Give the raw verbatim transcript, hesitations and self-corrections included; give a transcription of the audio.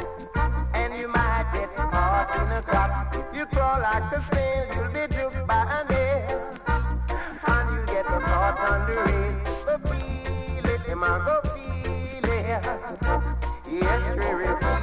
and you might get caught in a trap. If you crawl like a snail, you'll be juked by a nail, and you'll get the caught on the rail. So feel it, Emma, go feel it. Yes, Riri.